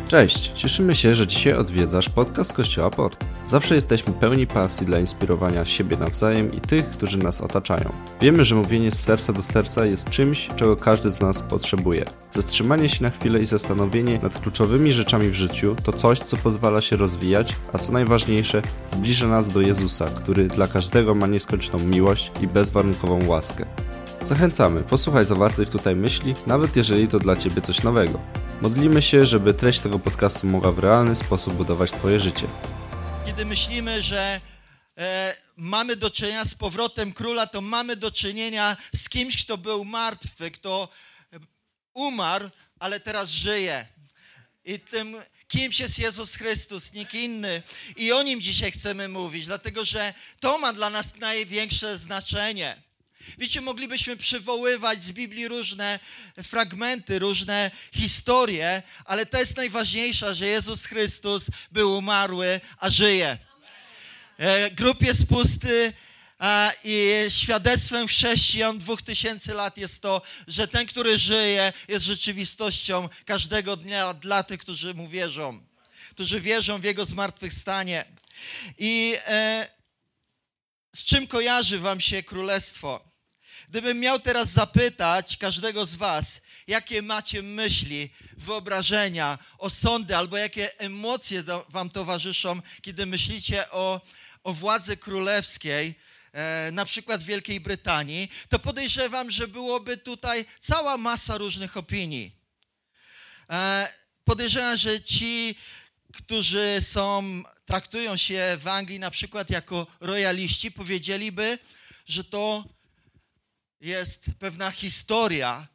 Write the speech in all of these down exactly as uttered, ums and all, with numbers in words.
Cześć, cieszymy się, że dzisiaj odwiedzasz podcast Kościoła Port. Zawsze jesteśmy pełni pasji dla inspirowania siebie nawzajem i tych, którzy nas otaczają. Wiemy, że mówienie z serca do serca jest czymś, czego każdy z nas potrzebuje. Zatrzymanie się na chwilę i zastanowienie nad kluczowymi rzeczami w życiu to coś, co pozwala się rozwijać, a co najważniejsze, zbliża nas do Jezusa, który dla każdego ma nieskończoną miłość i bezwarunkową łaskę. Zachęcamy, posłuchaj zawartych tutaj myśli, nawet jeżeli to dla Ciebie coś nowego. Modlimy się, żeby treść tego podcastu mogła w realny sposób budować Twoje życie. Kiedy myślimy, że e, mamy do czynienia z powrotem króla, to mamy do czynienia z kimś, kto był martwy, kto umarł, ale teraz żyje. I tym kimś jest Jezus Chrystus, nikt inny. I o Nim dzisiaj chcemy mówić, dlatego że to ma dla nas największe znaczenie. Wiecie, moglibyśmy przywoływać z Biblii różne fragmenty, różne historie, ale to jest najważniejsza, że Jezus Chrystus był umarły, a żyje. Grób jest pusty i świadectwem chrześcijan dwóch tysięcy lat jest to, że ten, który żyje, jest rzeczywistością każdego dnia dla tych, którzy Mu wierzą, którzy wierzą w Jego zmartwychwstanie. I e, z czym kojarzy wam się królestwo? Gdybym miał teraz zapytać każdego z was, jakie macie myśli, wyobrażenia, osądy albo jakie emocje do, wam towarzyszą, kiedy myślicie o, o władzy królewskiej, e, na przykład w Wielkiej Brytanii, to podejrzewam, że byłoby tutaj cała masa różnych opinii. E, podejrzewam, że ci, którzy są, traktują się w Anglii na przykład jako rojaliści, powiedzieliby, że to jest pewna historia,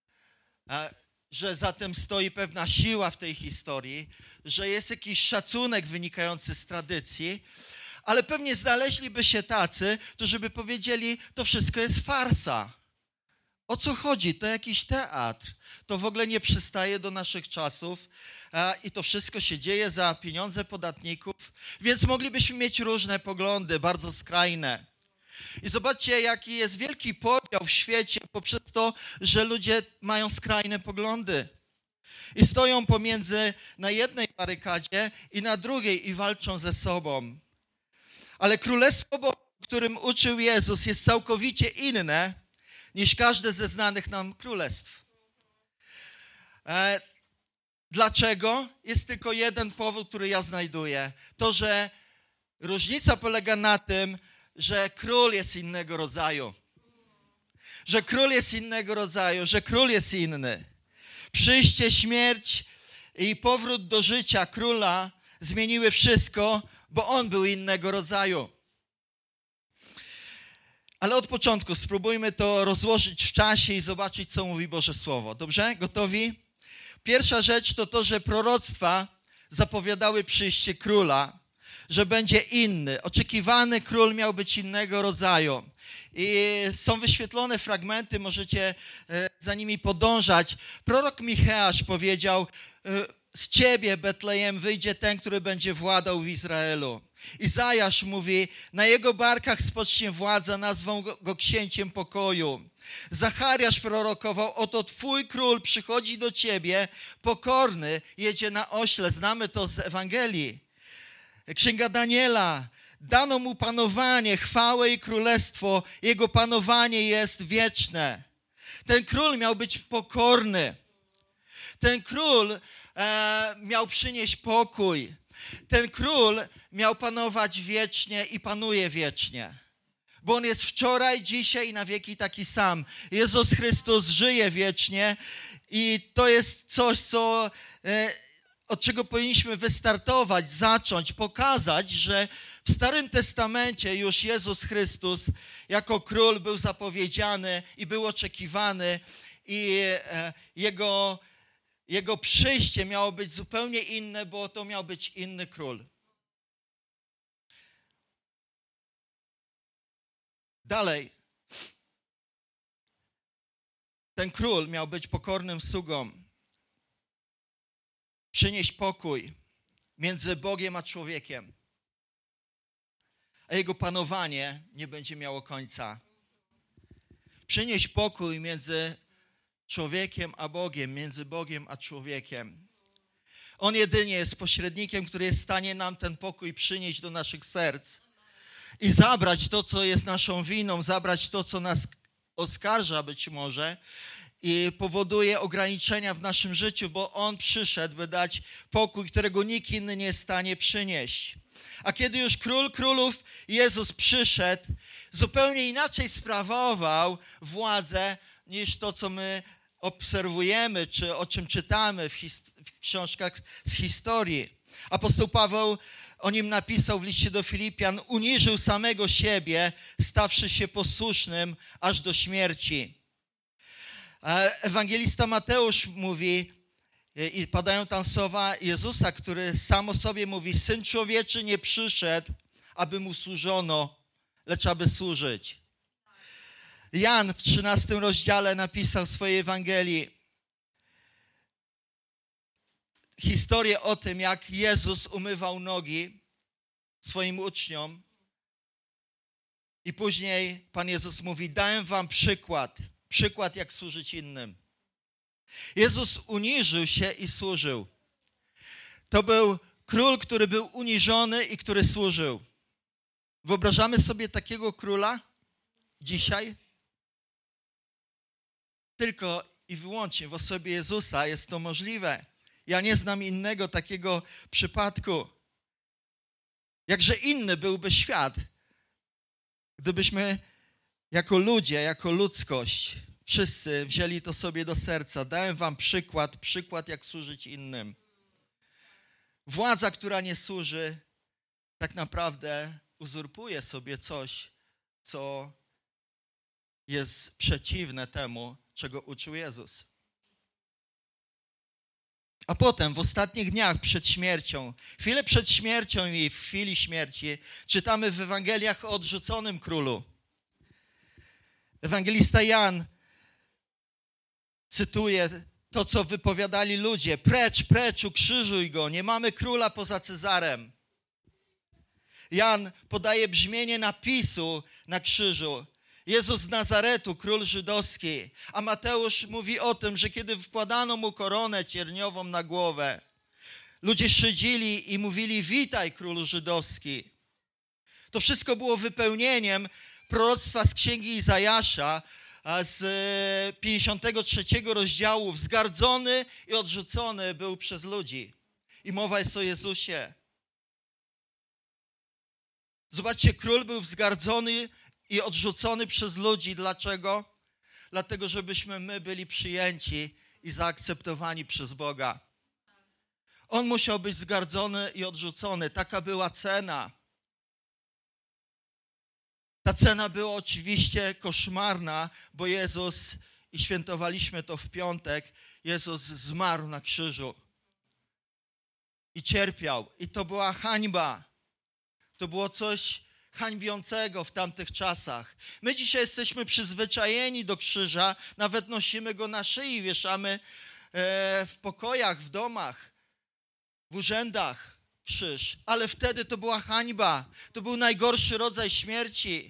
że za tym stoi pewna siła w tej historii, że jest jakiś szacunek wynikający z tradycji, ale pewnie znaleźliby się tacy, którzy by powiedzieli, to wszystko jest farsa. O co chodzi? To jakiś teatr. To w ogóle nie przystaje do naszych czasów i to wszystko się dzieje za pieniądze podatników, więc moglibyśmy mieć różne poglądy, bardzo skrajne. I zobaczcie, jaki jest wielki podział w świecie poprzez to, że ludzie mają skrajne poglądy. I stoją pomiędzy na jednej barykadzie i na drugiej i walczą ze sobą. Ale królestwo, o którym uczył Jezus, jest całkowicie inne niż każde ze znanych nam królestw. E, dlaczego? Jest tylko jeden powód, który ja znajduję. To, że różnica polega na tym, że król jest innego rodzaju. Że król jest innego rodzaju, że król jest inny. Przyjście, śmierć i powrót do życia króla zmieniły wszystko, bo on był innego rodzaju. Ale od początku spróbujmy to rozłożyć w czasie i zobaczyć, co mówi Boże Słowo. Dobrze? Gotowi? Pierwsza rzecz to to, że proroctwa zapowiadały przyjście króla, że będzie inny. Oczekiwany król miał być innego rodzaju. I są wyświetlone fragmenty, możecie za nimi podążać. Prorok Micheasz powiedział, z ciebie, Betlejem, wyjdzie ten, który będzie władał w Izraelu. Izajasz mówi, na jego barkach spocznie władza, nazwą go, go księciem pokoju. Zachariasz prorokował, oto twój król przychodzi do ciebie, pokorny, jedzie na ośle. Znamy to z Ewangelii. Księga Daniela, dano mu panowanie, chwałę i królestwo, jego panowanie jest wieczne. Ten król miał być pokorny. Ten król e, miał przynieść pokój. Ten król miał panować wiecznie i panuje wiecznie. Bo on jest wczoraj, dzisiaj i na wieki taki sam. Jezus Chrystus żyje wiecznie i to jest coś, co... E, od czego powinniśmy wystartować, zacząć, pokazać, że w Starym Testamencie już Jezus Chrystus jako król był zapowiedziany i był oczekiwany i Jego, jego przyjście miało być zupełnie inne, bo to miał być inny król. Dalej. Ten król miał być pokornym sługą. Przynieść pokój między Bogiem a człowiekiem. A jego panowanie nie będzie miało końca. Przynieść pokój między człowiekiem a Bogiem, między Bogiem a człowiekiem. On jedynie jest pośrednikiem, który jest w stanie nam ten pokój przynieść do naszych serc i zabrać to, co jest naszą winą, zabrać to, co nas oskarża być może i powoduje ograniczenia w naszym życiu, bo On przyszedł, by dać pokój, którego nikt inny nie jest w stanie przynieść. A kiedy już Król Królów Jezus przyszedł, zupełnie inaczej sprawował władzę niż to, co my obserwujemy, czy o czym czytamy w, hist- w książkach z historii. Apostoł Paweł o nim napisał w liście do Filipian: uniżył samego siebie, stawszy się posłusznym aż do śmierci. Ewangelista Mateusz mówi, i padają tam słowa Jezusa, który sam o sobie mówi: Syn Człowieczy nie przyszedł, aby mu służono, lecz aby służyć. Jan w trzynastym rozdziale napisał w swojej Ewangelii historię o tym, jak Jezus umywał nogi swoim uczniom. I później Pan Jezus mówi: dałem wam przykład, przykład jak służyć innym. Jezus uniżył się i służył. To był król, który był uniżony i który służył. Wyobrażamy sobie takiego króla dzisiaj? Tylko i wyłącznie w osobie Jezusa jest to możliwe. Ja nie znam innego takiego przypadku. Jakże inny byłby świat, gdybyśmy jako ludzie, jako ludzkość, wszyscy wzięli to sobie do serca. Dałem wam przykład, przykład jak służyć innym. Władza, która nie służy, tak naprawdę uzurpuje sobie coś, co jest przeciwne temu, czego uczył Jezus. A potem w ostatnich dniach przed śmiercią, chwilę przed śmiercią i w chwili śmierci czytamy w Ewangeliach o odrzuconym królu. Ewangelista Jan cytuje to, co wypowiadali ludzie: precz, precz, ukrzyżuj go, nie mamy króla poza Cezarem. Jan podaje brzmienie napisu na krzyżu: Jezus z Nazaretu, król żydowski. A Mateusz mówi o tym, że kiedy wkładano mu koronę cierniową na głowę, ludzie szydzili i mówili: witaj, królu żydowski. To wszystko było wypełnieniem proroctwa z księgi Izajasza z pięćdziesiątego trzeciego rozdziału. Wzgardzony i odrzucony był przez ludzi. I mowa jest o Jezusie. Zobaczcie, król był wzgardzony i odrzucony przez ludzi. Dlaczego? Dlatego, żebyśmy my byli przyjęci i zaakceptowani przez Boga. On musiał być zgardzony i odrzucony. Taka była cena. Ta cena była oczywiście koszmarna, bo Jezus, i świętowaliśmy to w piątek, Jezus zmarł na krzyżu i cierpiał. I to była hańba. To było coś hańbiącego w tamtych czasach. My dzisiaj jesteśmy przyzwyczajeni do krzyża, nawet nosimy go na szyi, wieszamy w pokojach, w domach, w urzędach krzyż. Ale wtedy to była hańba. To był najgorszy rodzaj śmierci.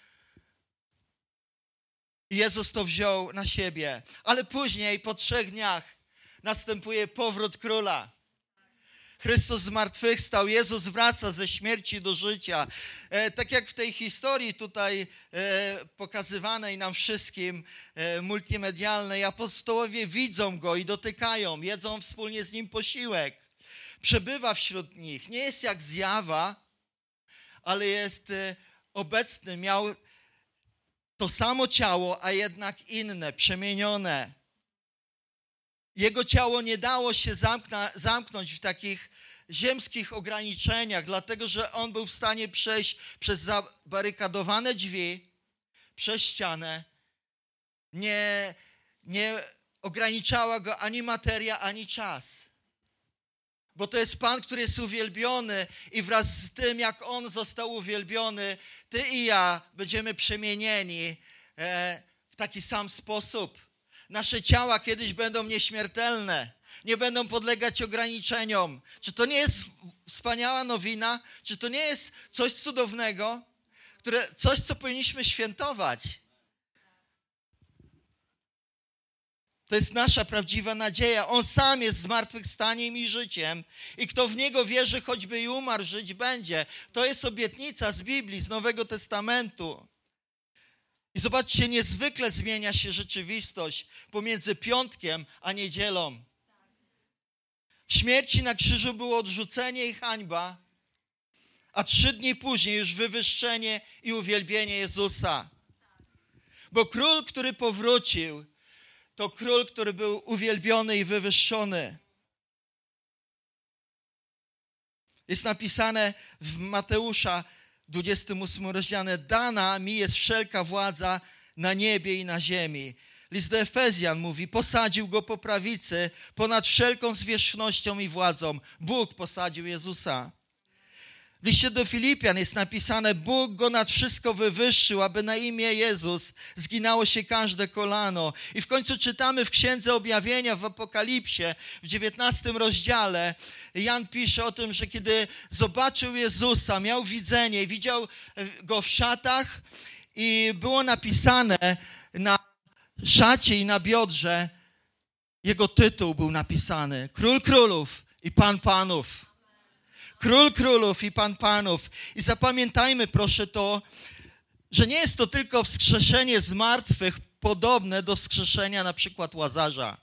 I Jezus to wziął na siebie. Ale później, po trzech dniach, następuje powrót króla. Chrystus zmartwychwstał, Jezus wraca ze śmierci do życia. E, tak jak w tej historii tutaj e, pokazywanej nam wszystkim, e, multimedialnej, apostołowie widzą Go i dotykają, jedzą wspólnie z Nim posiłek. Przebywa wśród nich. Nie jest jak zjawa, ale jest e, obecny. Miał to samo ciało, a jednak inne, przemienione. Jego ciało nie dało się zamkna, zamknąć w takich ziemskich ograniczeniach, dlatego że on był w stanie przejść przez zabarykadowane drzwi, przez ścianę. Nie, nie ograniczała go ani materia, ani czas. Bo to jest Pan, który jest uwielbiony i wraz z tym, jak On został uwielbiony, ty i ja będziemy przemienieni w taki sam sposób. Nasze ciała kiedyś będą nieśmiertelne, nie będą podlegać ograniczeniom. Czy to nie jest wspaniała nowina? Czy to nie jest coś cudownego, które, coś, co powinniśmy świętować? To jest nasza prawdziwa nadzieja. On sam jest zmartwychwstaniem i życiem. I kto w Niego wierzy, choćby i umarł, żyć będzie. To jest obietnica z Biblii, z Nowego Testamentu. I zobaczcie, niezwykle zmienia się rzeczywistość pomiędzy piątkiem a niedzielą. W śmierci na krzyżu było odrzucenie i hańba, a trzy dni później już wywyższenie i uwielbienie Jezusa. Bo król, który powrócił, to król, który był uwielbiony i wywyższony. Jest napisane w Mateusza w dwudziestym ósmym rozdziale: dana mi jest wszelka władza na niebie i na ziemi. List do Efezjan mówi: posadził go po prawicy ponad wszelką zwierzchnością i władzą. Bóg posadził Jezusa. W liście do Filipian jest napisane: Bóg go nad wszystko wywyższył, aby na imię Jezus zginało się każde kolano. I w końcu czytamy w Księdze Objawienia w Apokalipsie, w dziewiętnastym rozdziale, Jan pisze o tym, że kiedy zobaczył Jezusa, miał widzenie, widział go w szatach i było napisane na szacie i na biodrze, jego tytuł był napisany: Król Królów i Pan Panów. Król Królów i Pan Panów. I zapamiętajmy proszę to, że nie jest to tylko wskrzeszenie z martwych podobne do wskrzeszenia na przykład Łazarza.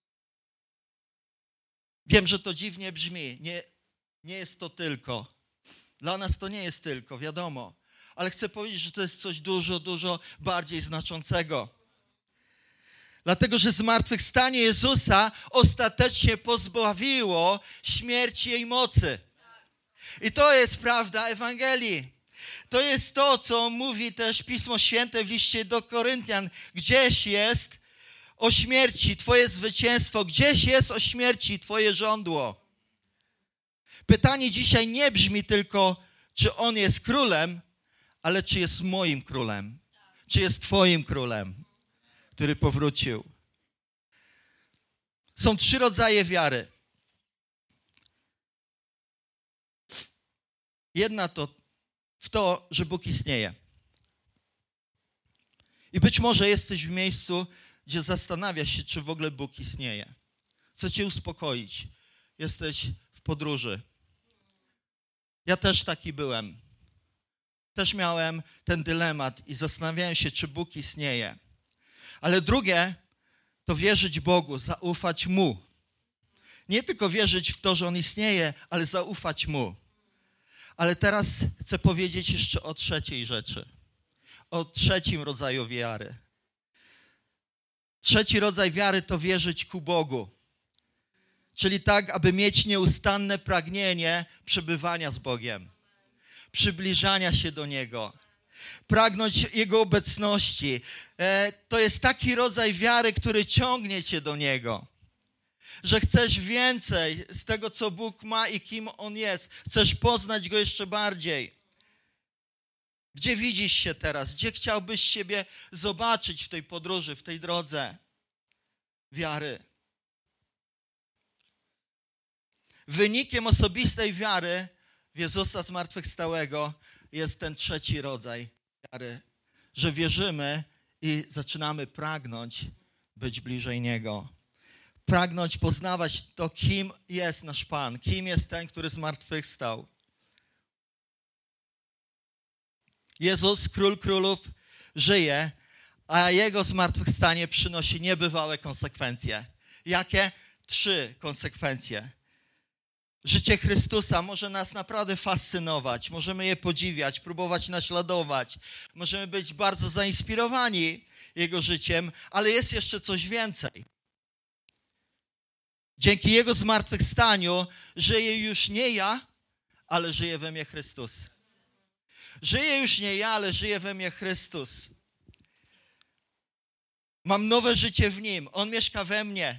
Wiem, że to dziwnie brzmi. Nie, nie jest to tylko. Dla nas to nie jest tylko, wiadomo. Ale chcę powiedzieć, że to jest coś dużo, dużo bardziej znaczącego. Dlatego, że zmartwychwstanie Jezusa ostatecznie pozbawiło śmierci jej mocy. I to jest prawda Ewangelii. To jest to, co mówi też Pismo Święte w liście do Koryntian. Gdzieś jest o śmierci Twoje zwycięstwo, gdzieś jest o śmierci Twoje żądło. Pytanie dzisiaj nie brzmi tylko, czy On jest królem, ale czy jest moim królem, czy jest Twoim królem, który powrócił. Są trzy rodzaje wiary. Jedna to w to, że Bóg istnieje. I być może jesteś w miejscu, gdzie zastanawiasz się, czy w ogóle Bóg istnieje. Chcę cię uspokoić. Jesteś w podróży. Ja też taki byłem. Też miałem ten dylemat i zastanawiałem się, czy Bóg istnieje. Ale drugie to wierzyć Bogu, zaufać Mu. Nie tylko wierzyć w to, że On istnieje, ale zaufać Mu. Ale teraz chcę powiedzieć jeszcze o trzeciej rzeczy. O trzecim rodzaju wiary. Trzeci rodzaj wiary to wierzyć ku Bogu. Czyli tak, aby mieć nieustanne pragnienie przebywania z Bogiem. Przybliżania się do Niego. Pragnąć Jego obecności. To jest taki rodzaj wiary, który ciągnie cię do Niego. Że chcesz więcej z tego, co Bóg ma i kim On jest. Chcesz poznać Go jeszcze bardziej. Gdzie widzisz się teraz? Gdzie chciałbyś siebie zobaczyć w tej podróży, w tej drodze wiary? Wynikiem osobistej wiary w Jezusa zmartwychwstałego jest ten trzeci rodzaj wiary. Że wierzymy i zaczynamy pragnąć być bliżej Niego. Pragnąć poznawać to, kim jest nasz Pan, kim jest ten, który zmartwychwstał. Jezus, Król Królów, żyje, a Jego zmartwychwstanie przynosi niebywałe konsekwencje. Jakie? Trzy konsekwencje. Życie Chrystusa może nas naprawdę fascynować, możemy je podziwiać, próbować naśladować, możemy być bardzo zainspirowani Jego życiem, ale jest jeszcze coś więcej. Dzięki Jego zmartwychwstaniu żyję już nie ja, ale żyje we mnie Chrystus. Żyję już nie ja, ale żyje we mnie Chrystus. Mam nowe życie w Nim. On mieszka we mnie.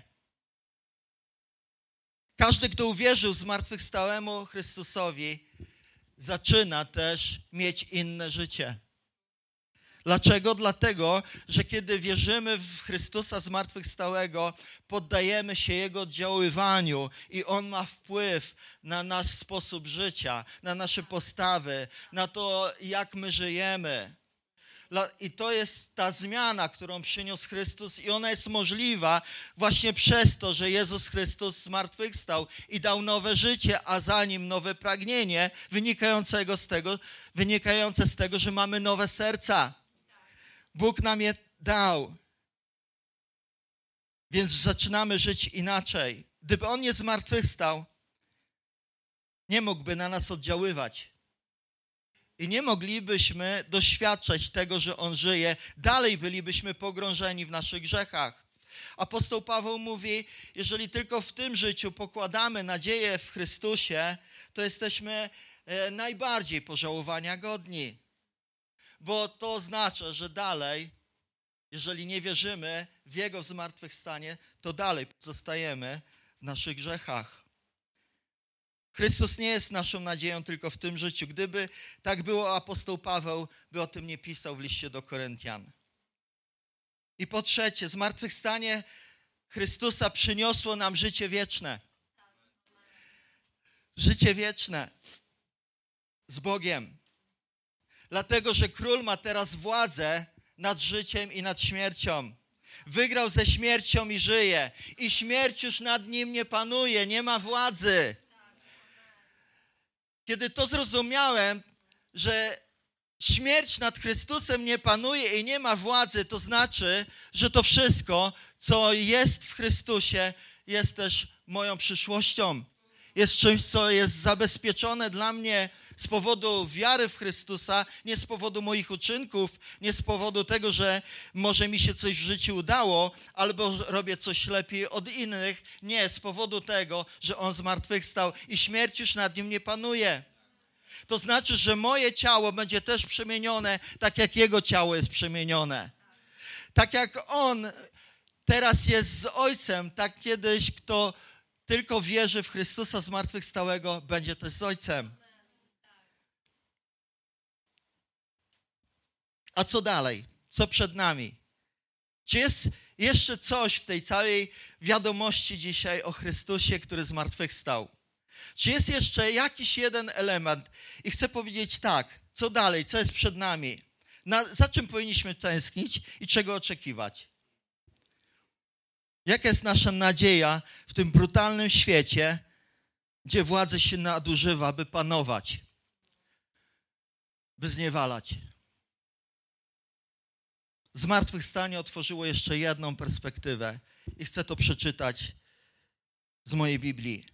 Każdy, kto uwierzył zmartwychwstałemu Chrystusowi, zaczyna też mieć inne życie. Dlaczego? Dlatego, że kiedy wierzymy w Chrystusa zmartwychwstałego, poddajemy się Jego oddziaływaniu i On ma wpływ na nasz sposób życia, na nasze postawy, na to, jak my żyjemy. I to jest ta zmiana, którą przyniósł Chrystus i ona jest możliwa właśnie przez to, że Jezus Chrystus zmartwychwstał i dał nowe życie, a za nim nowe pragnienie wynikającego z tego, wynikające z tego, że mamy nowe serca. Bóg nam je dał. Więc zaczynamy żyć inaczej. Gdyby On nie zmartwychwstał, nie mógłby na nas oddziaływać. I nie moglibyśmy doświadczać tego, że On żyje. Dalej bylibyśmy pogrążeni w naszych grzechach. Apostoł Paweł mówi, jeżeli tylko w tym życiu pokładamy nadzieję w Chrystusie, to jesteśmy najbardziej pożałowania godni. Bo to oznacza, że dalej, jeżeli nie wierzymy w Jego zmartwychwstanie, to dalej pozostajemy w naszych grzechach. Chrystus nie jest naszą nadzieją tylko w tym życiu. Gdyby tak było, apostoł Paweł by o tym nie pisał w liście do Koryntian. I po trzecie, zmartwychwstanie Chrystusa przyniosło nam życie wieczne. Życie wieczne z Bogiem. Dlatego, że Król ma teraz władzę nad życiem i nad śmiercią. Wygrał ze śmiercią i żyje. I śmierć już nad nim nie panuje, nie ma władzy. Kiedy to zrozumiałem, że śmierć nad Chrystusem nie panuje i nie ma władzy, to znaczy, że to wszystko, co jest w Chrystusie, jest też moją przyszłością. Jest czymś, co jest zabezpieczone dla mnie z powodu wiary w Chrystusa, nie z powodu moich uczynków, nie z powodu tego, że może mi się coś w życiu udało, albo robię coś lepiej od innych. Nie, z powodu tego, że On zmartwychwstał i śmierć już nad Nim nie panuje. To znaczy, że moje ciało będzie też przemienione, tak jak Jego ciało jest przemienione. Tak jak On teraz jest z Ojcem, tak kiedyś, kto tylko wierzy w Chrystusa zmartwychwstałego, będzie też z Ojcem. A co dalej? Co przed nami? Czy jest jeszcze coś w tej całej wiadomości dzisiaj o Chrystusie, który zmartwychwstał? Czy jest jeszcze jakiś jeden element? I chcę powiedzieć tak, co dalej, co jest przed nami? Na, za czym powinniśmy tęsknić i czego oczekiwać? Jaka jest nasza nadzieja w tym brutalnym świecie, gdzie władza się nadużywa, by panować, by zniewalać? Zmartwychwstanie otworzyło jeszcze jedną perspektywę i chcę to przeczytać z mojej Biblii.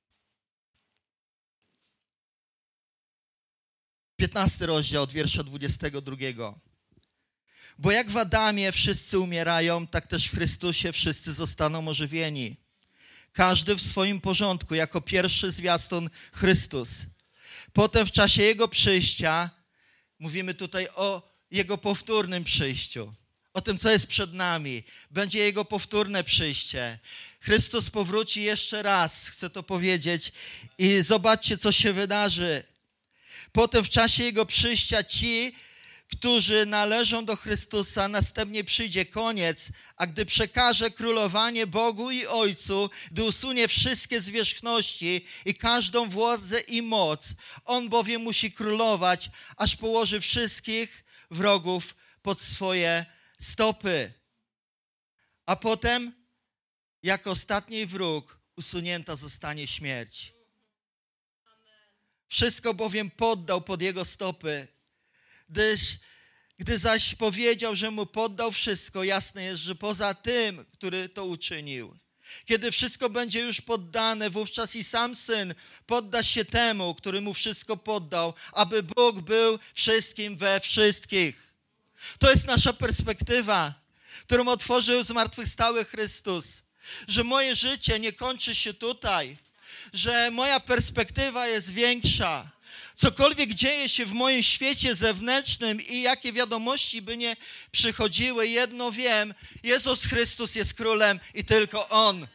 piętnasty rozdział od wiersza dwudziestego drugiego. Bo jak w Adamie wszyscy umierają, tak też w Chrystusie wszyscy zostaną ożywieni. Każdy w swoim porządku, jako pierwszy zwiastun Chrystus. Potem w czasie Jego przyjścia, mówimy tutaj o Jego powtórnym przyjściu, o tym, co jest przed nami. Będzie Jego powtórne przyjście. Chrystus powróci jeszcze raz, chcę to powiedzieć, i zobaczcie, co się wydarzy. Potem w czasie Jego przyjścia ci, którzy należą do Chrystusa, następnie przyjdzie koniec, a gdy przekaże królowanie Bogu i Ojcu, gdy usunie wszystkie zwierzchności i każdą władzę i moc, On bowiem musi królować, aż położy wszystkich wrogów pod swoje stopy. A potem, jako ostatni wróg, usunięta zostanie śmierć. Wszystko bowiem poddał pod Jego stopy. Gdyż, gdy zaś powiedział, że Mu poddał wszystko, jasne jest, że poza tym, który to uczynił. Kiedy wszystko będzie już poddane, wówczas i sam Syn podda się temu, który Mu wszystko poddał, aby Bóg był wszystkim we wszystkich. To jest nasza perspektywa, którą otworzył zmartwychwstały Chrystus. Że moje życie nie kończy się tutaj, że moja perspektywa jest większa. Cokolwiek dzieje się w moim świecie zewnętrznym i jakie wiadomości by nie przychodziły, jedno wiem, Jezus Chrystus jest Królem i tylko On.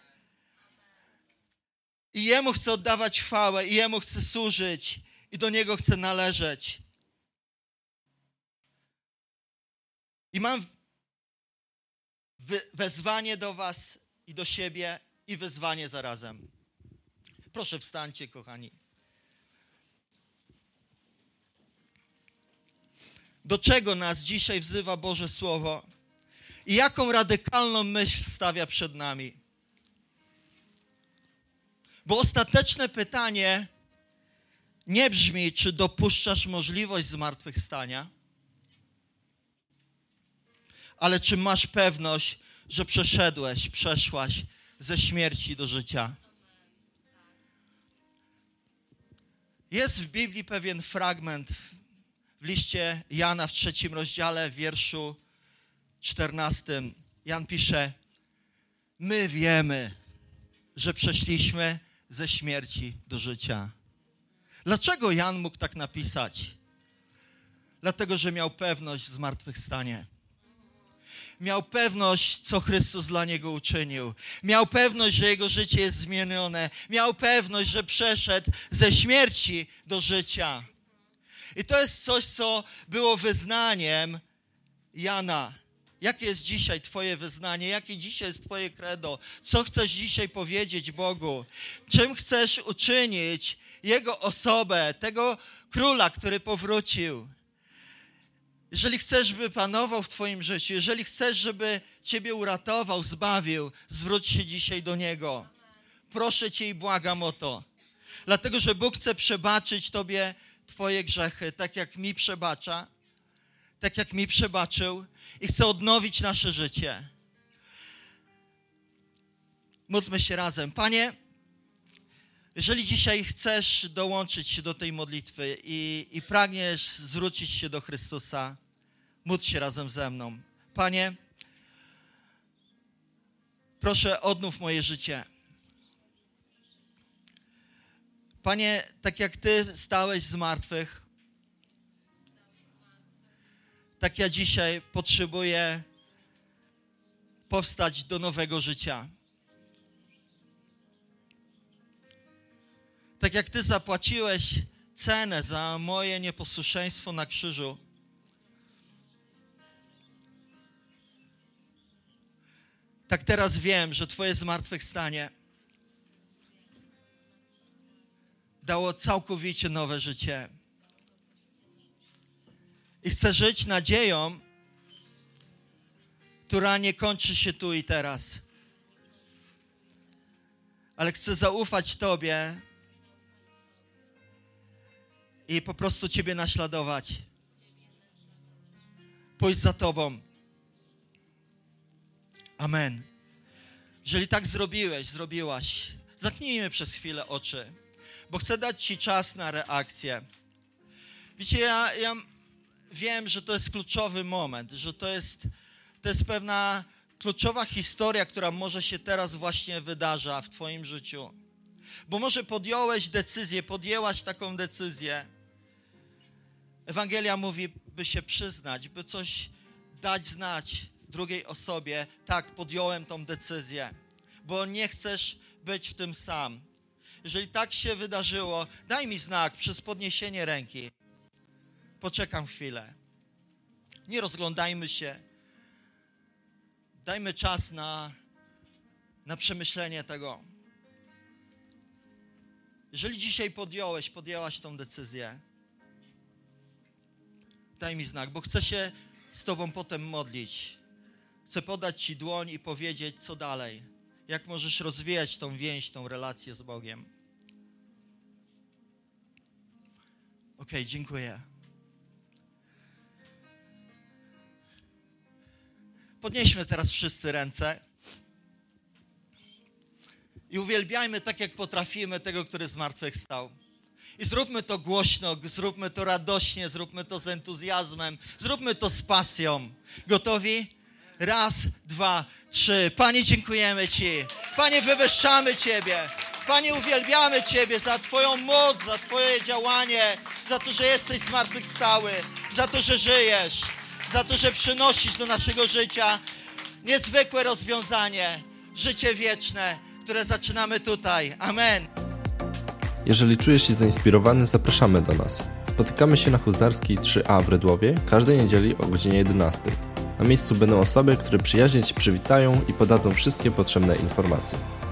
I Jemu chcę oddawać chwałę, i Jemu chcę służyć, i do Niego chcę należeć. I mam wezwanie do was i do siebie i wyzwanie zarazem. Proszę wstańcie, kochani. Do czego nas dzisiaj wzywa Boże Słowo? I jaką radykalną myśl stawia przed nami? Bo ostateczne pytanie nie brzmi, czy dopuszczasz możliwość zmartwychwstania, ale czy masz pewność, że przeszedłeś, przeszłaś ze śmierci do życia. Jest w Biblii pewien fragment w liście Jana w trzecim rozdziale, w wierszu czternastym. Jan pisze: my wiemy, że przeszliśmy ze śmierci do życia. Dlaczego Jan mógł tak napisać? Dlatego, że miał pewność w zmartwychwstania. Miał pewność, co Chrystus dla niego uczynił. Miał pewność, że jego życie jest zmienione. Miał pewność, że przeszedł ze śmierci do życia. I to jest coś, co było wyznaniem Jana. Jakie jest dzisiaj twoje wyznanie? Jakie dzisiaj jest twoje credo? Co chcesz dzisiaj powiedzieć Bogu? Czym chcesz uczynić Jego osobę, tego króla, który powrócił? Jeżeli chcesz, by panował w twoim życiu, jeżeli chcesz, żeby ciebie uratował, zbawił, zwróć się dzisiaj do Niego. Proszę Cię i błagam o to. Dlatego, że Bóg chce przebaczyć tobie twoje grzechy, tak jak mi przebacza, tak jak mi przebaczył i chce odnowić nasze życie. Módlmy się razem. Panie, jeżeli dzisiaj chcesz dołączyć się do tej modlitwy i, i pragniesz zwrócić się do Chrystusa, módl się razem ze mną. Panie, proszę, odnów moje życie. Panie, tak jak Ty stałeś z martwych, tak ja dzisiaj potrzebuję powstać do nowego życia. Tak jak Ty zapłaciłeś cenę za moje nieposłuszeństwo na krzyżu, tak teraz wiem, że Twoje zmartwychwstanie dało całkowicie nowe życie. I chcę żyć nadzieją, która nie kończy się tu i teraz. Ale chcę zaufać Tobie i po prostu Ciebie naśladować. Pójść za Tobą. Amen. Jeżeli tak zrobiłeś, zrobiłaś, zamknijmy przez chwilę oczy, bo chcę dać Ci czas na reakcję. Wiecie, ja, ja wiem, że to jest kluczowy moment, że to jest, to jest pewna kluczowa historia, która może się teraz właśnie wydarza w Twoim życiu. Bo może podjąłeś decyzję, podjęłaś taką decyzję. Ewangelia mówi, by się przyznać, by coś dać znać drugiej osobie. Tak, podjąłem tą decyzję, bo nie chcesz być w tym sam. Jeżeli tak się wydarzyło, daj mi znak przez podniesienie ręki. Poczekam chwilę. Nie rozglądajmy się. Dajmy czas na, na przemyślenie tego. Jeżeli dzisiaj podjąłeś, podjęłaś tą decyzję, daj mi znak, bo chcę się z Tobą potem modlić. Chcę podać Ci dłoń i powiedzieć, co dalej. Jak możesz rozwijać tą więź, tą relację z Bogiem. Okej, dziękuję. Podnieśmy teraz wszyscy ręce i uwielbiajmy tak, jak potrafimy tego, który zmartwychwstał. I zróbmy to głośno, zróbmy to radośnie, zróbmy to z entuzjazmem, zróbmy to z pasją. Gotowi? Raz, dwa, trzy. Panie, dziękujemy Ci. Panie, wywyższamy Ciebie. Panie, uwielbiamy Ciebie za Twoją moc, za Twoje działanie, za to, że jesteś zmartwychwstały, za to, że żyjesz, za to, że przynosisz do naszego życia niezwykłe rozwiązanie, życie wieczne, które zaczynamy tutaj. Amen. Jeżeli czujesz się zainspirowany, zapraszamy do nas. Spotykamy się na Huzarskiej trzy A w Redłowie każdej niedzieli o godzinie jedenastej. Na miejscu będą osoby, które przyjaźnie Cię przywitają i podadzą wszystkie potrzebne informacje.